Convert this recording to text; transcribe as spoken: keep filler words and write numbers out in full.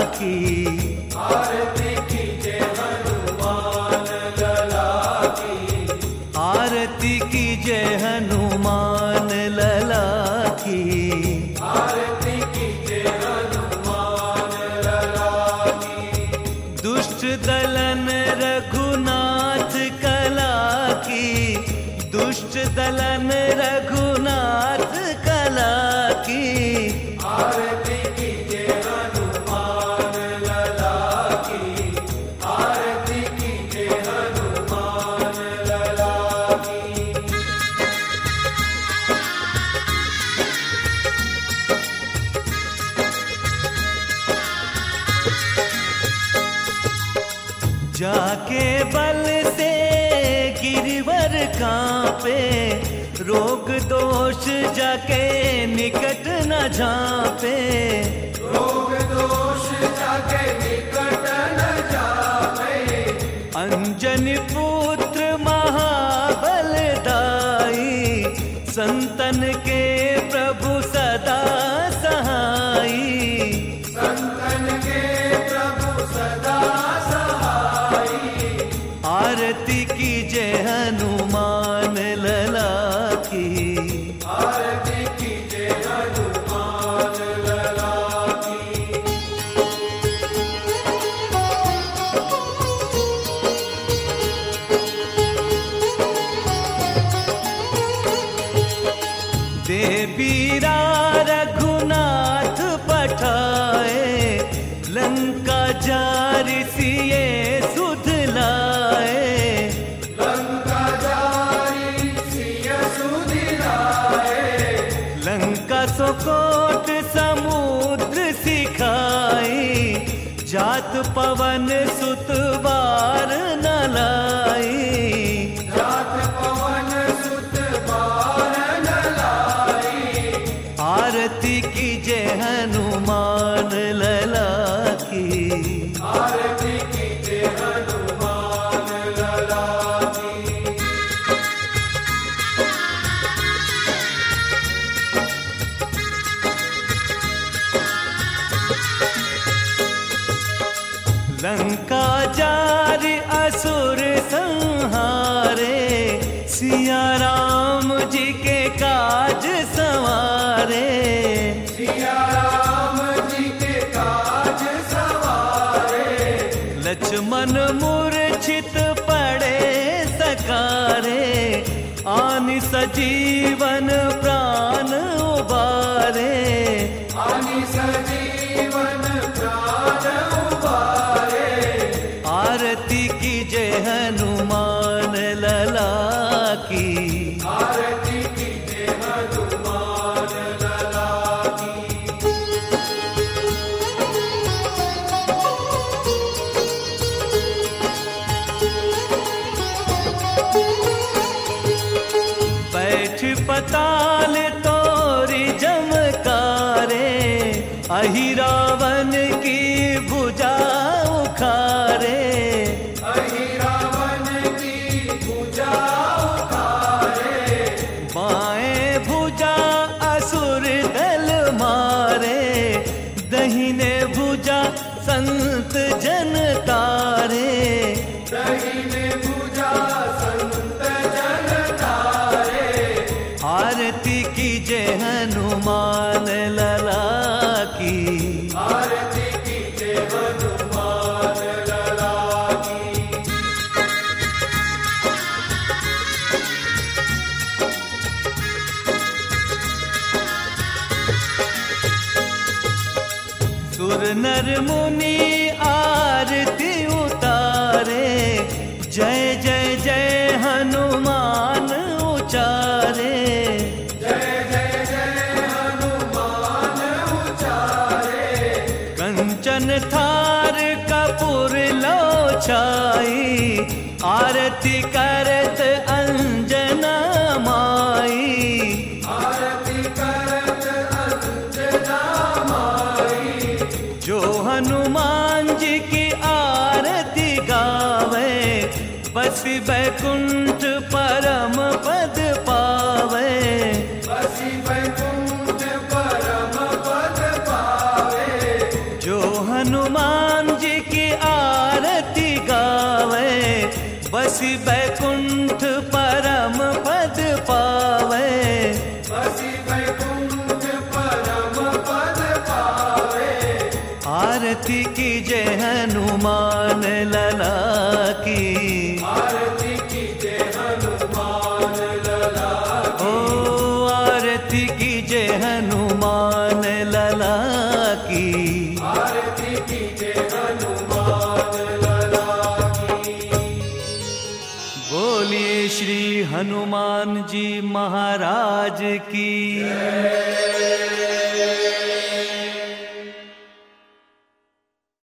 की। आरती कीजे हनुमान लला की। आरती कीजे हनुमान लला की। आरती कीजे हनुमान लला की। दुष्ट दलन रघुनाथ कला की। दुष्ट दलन रघुनाथ कला की। आरती कीजे हनुमान लला की। आरती कीजे हनुमान लला की। जाके बल से गिरवर कांपे। रोग दोष जाके निकट न झांपे। रोग दोष जाके निकट न जावे। अंजनी पुत्र महाबलदाई। संतन के प्रभु सदा सहाई। संतन के प्रभु सदा सहाई। आरती कीजे हनुमान लला की। आरती कीजे हनुमान लला की। देवीरा रघुनाथ पठाए। लंका जारि सिए सुध लाए। लंका जारी सिय सुधिलाए। लंका सोकोट समुद्र सिखाई। जात पवन सुत बार न लाई। जात पवन सुत बार न लाई। आरती कीजे हनुमान लला की। आरती कीजे हनुमान लला की। लंका जारि असुर संहारे। सिया राम जी के काज संवारे। सिया राम जी के काज सवारे। लक्ष्मण मूर्छित पड़े सकारे। आनि सजीवन प्राण उबारे। आनि सजीवन प्राण उबारे। आरती कीजे हनुमान लला की। आरती कीजे हनुमान लला की। बैठ पताल तोरी जमकारे। अहि रावण की भुजा उखारे। अहि रावण की भुजा उखारे। बाएं भुजा असुर दल मारे। दहिने भुजा संत जन तारे। दहिने भुजा संत जन तारे। आरती कीजे हनुमान लला की। आरती कीजे हनुमान लला की। सुर नर मुनि आरती उतारे। जय जय जय हनुमान उचारे। जय जय जय हनुमान उचारे। कंचन थार कपूर लो छाई। आरती करत अंजना माई। आरती करत अंजना माई। जो हनुमान जी की आरती गावे। बसी बैकुंठ परम पद पावे। बसी बैकुंठ परम पद पावे। जो हनुमान जी की आरती गावे, बसी बैकुंठ परम पद पावे। बसी बैकुंठ परम पद पावे। आरती की जय हनुमान लला की, आरती की जय हनुमान लला की। ओ आरती की जय हनुमान लला की, आरती की जय हनुमान लला की। बोलिए श्री हनुमान जी महाराज की।